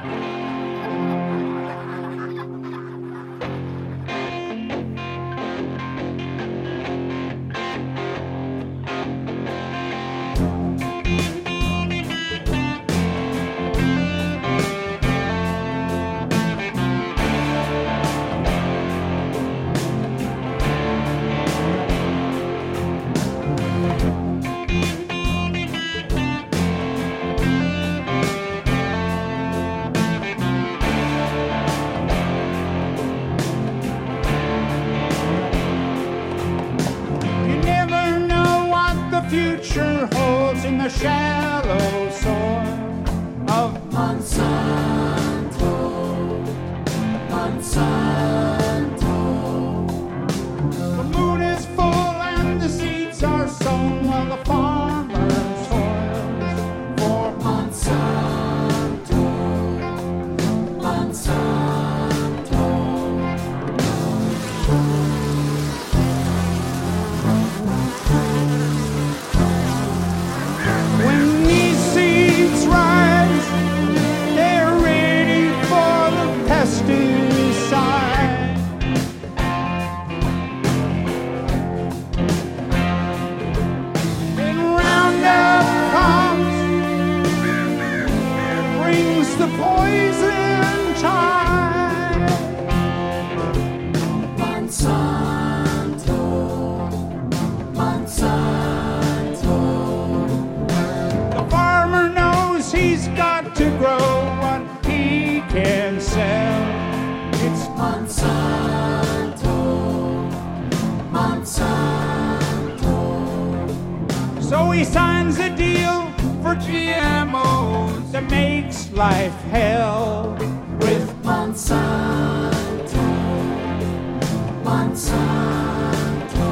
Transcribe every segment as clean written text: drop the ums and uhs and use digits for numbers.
Future holds in the shallow soil of Monsanto, Monsanto. The moon is full and the seeds are sown while the farmer toils for Monsanto, Monsanto. Rise, they're ready for the pesticide. Then Roundup comes, brings the poison tide. Monsanto, Monsanto. He's got to grow what he can sell. It's Monsanto, Monsanto. So he signs a deal for GMOs that makes life hell with Monsanto, Monsanto.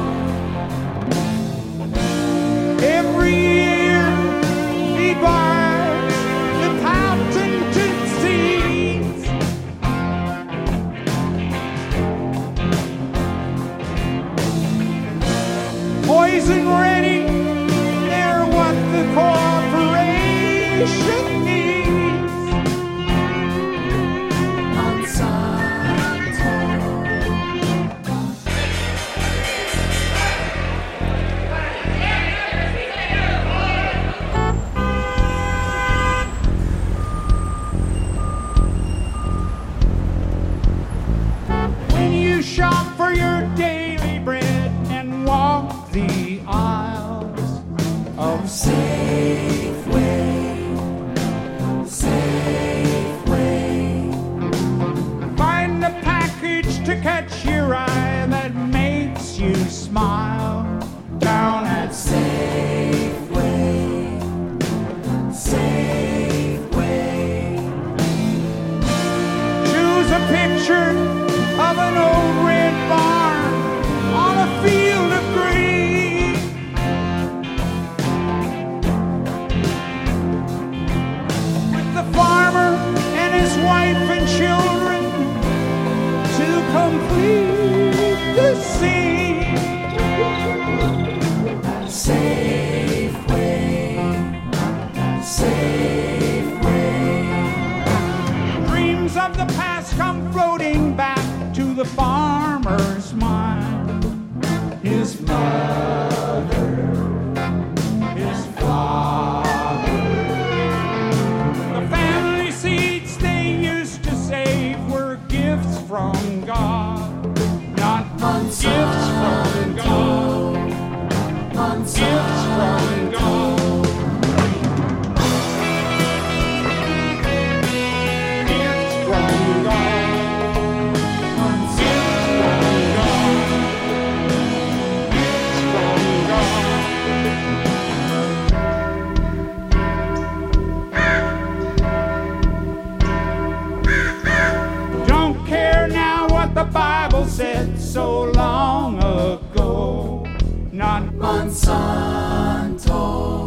Every year he buys patented seeds. Poison ready, they're what the corporation needs. Monsanto. Shop for your daily bread and walk the aisles of Safeway, Safeway. Find a package to catch your eye that makes you smile down at Safeway, Safeway. Choose a picture of an old red barn on a field of green. With the farmer and his wife and children to complete the scene. Safeway, Safeway. Dreams of the past come floating back to the farmer's mind. His mother, his father. The family seeds they used to save were gifts from God, not Monsanto. Gifts from God, Monsanto. Gifts from God. Gifts from God. The Bible said so long ago, not Monsanto,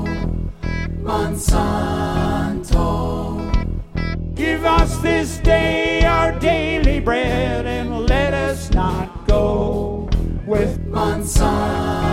Monsanto. Give us this day our daily bread and let us not go with Monsanto.